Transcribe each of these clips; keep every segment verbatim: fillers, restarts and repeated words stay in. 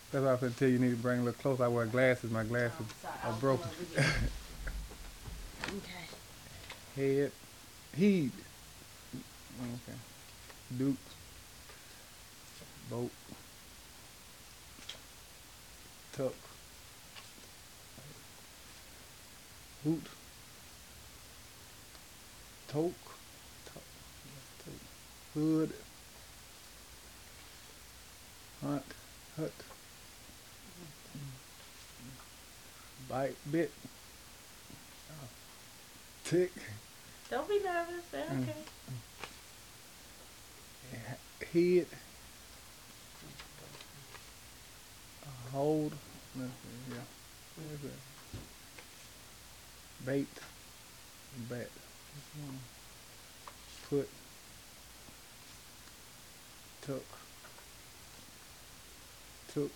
That's why I said tell you, you need to bring a little close. I wear glasses. My Oh, glasses sorry. are I'll come broken. over here. Okay. Head, heed. Okay. Duke, boat, tuck, hoot, toke, toke, toke, hood, hunt, hut, bite, bit, tick, Don't be nervous. They're mm, okay. head, hold, let's see, yeah, where's that? Bait, bat, put, took, took,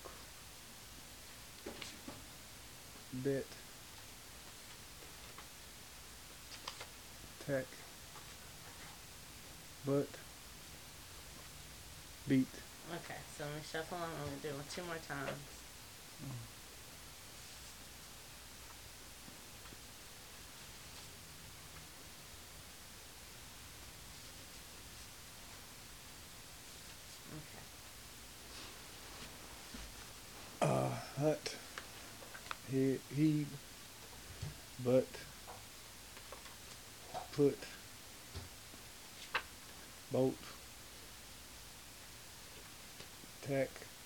bit, tack, butt, beat. Okay, so let me shuffle them. I'm gonna do it two more times. Okay. Uh, hut, head, heed, butt, put, boat, tack,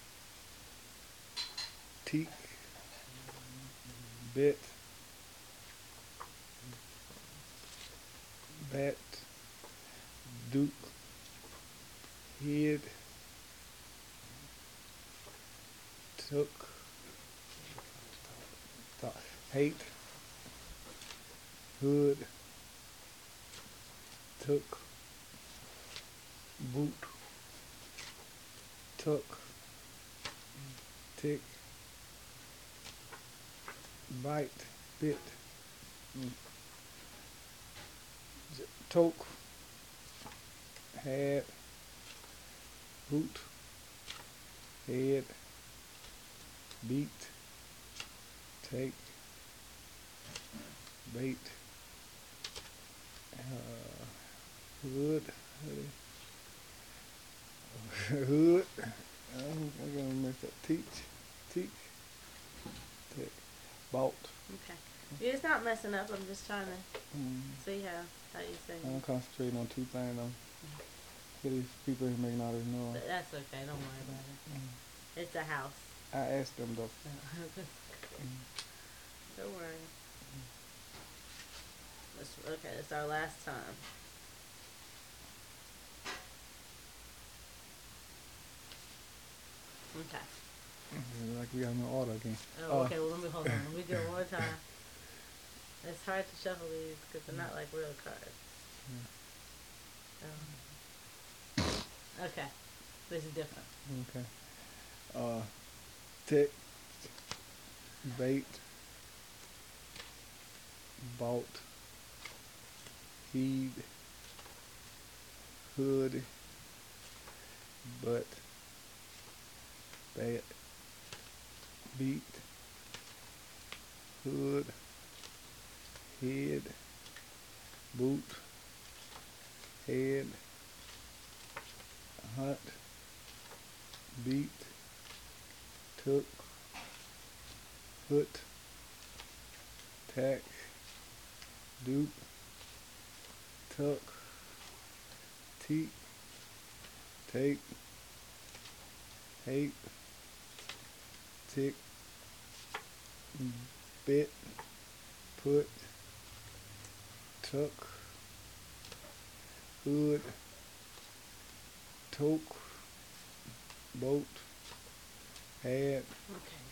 teak, bit, bat, duke, head, took, th- hate, hood, took, boot, tuck, tick, bite, bit, mm, j- toke, had, boot, head, beat, take, bait, uh, hood, hoodie, hood. Uh, I'm gonna mess up. Teach, teach, tick, bought. Okay. You're just not messing up. I'm just trying to Mm, see how how you say I'm it. concentrating on two things. I'm for these people who may not ignore. But that's okay. Don't worry about it. Mm, It's a house. I asked them though. Mm, Don't worry. It's, okay, it's our last time. Okay. mm, like we got no order again. Oh, Uh, okay. Well, let me hold on. Let me do it one more time. It's hard to shuffle these because they're not like real cards. Um, okay. This is different. okay. Uh, tick, bait, bought, heed, hood, butt, bat, beat, hood, head, boot, head, hunt, beat, took, foot, tack, dupe, tuck, teak, take, hate, tick, bit, put, tuck, hood, toke, boat, had, Okay.